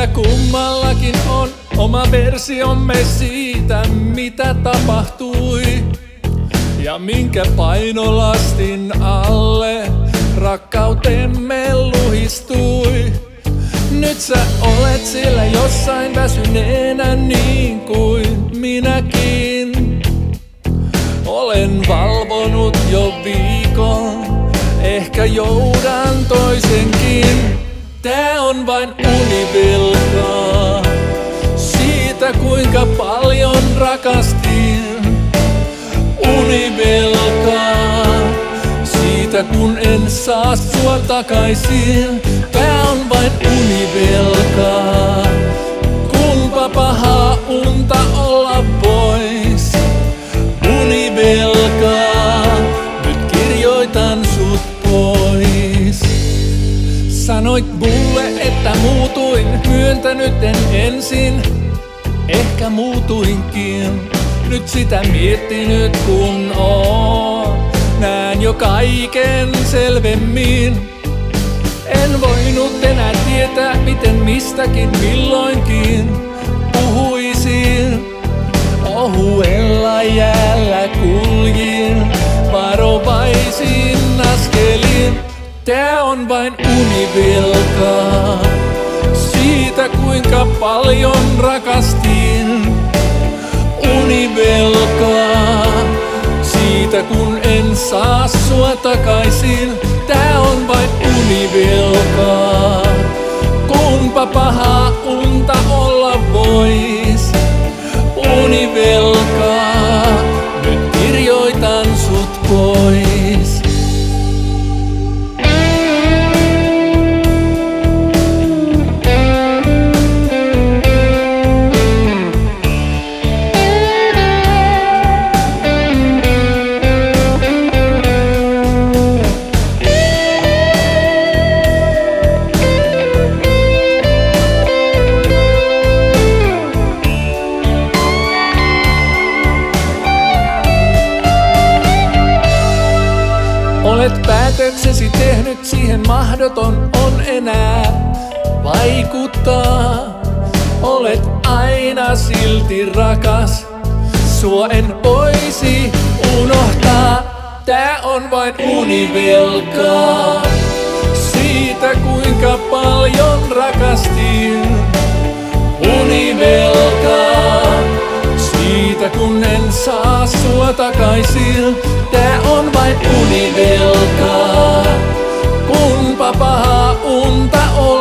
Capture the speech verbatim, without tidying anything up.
Meillä kummallakin on oma versiomme siitä, mitä tapahtui ja minkä painolastin alle rakkautemme luhistui. Nyt sä olet siellä jossain väsyneenä niin kuin minäkin. Olen valvonut jo viikon, ehkä joudan toisenkin. Tää on vain univelkaa siitä, kuinka paljon rakastin. Univelkaa siitä, kun en saa sua takaisin. Tää on vain univelkaa, kumpa pahaa unta olla vois. Univelkaa, nyt kirjoitan sut pois. Sanoit mulle, että muutuin, myöntänyt en ensin. Ehkä muutuinkin, nyt sitä miettinyt kun oon. Näen jo kaiken selvemmin. En voinut enää tietää, miten mistäkin milloinkin puhuisin. Ohuella jäällä kuljin, varovaisin askelin. Tää on vain univelkaa siitä, kuinka paljon rakastin. Univelkaa siitä, kun en saa sua takaisin. Tää on vain univelkaa, kumpa pahaa unta olla vois. Univelkaa, nyt kirjoitan sut pois. Olet päätöksesi tehnyt, siihen mahdoton on enää vaikuttaa. Olet aina silti rakas, sua en voisi unohtaa. Tää on vain univelkaa siitä, kuinka paljon rakastin. Univelkaa siitä, kun en saa sua takaisin. Tää on vain univelkaa, kumpa pahaa unta on.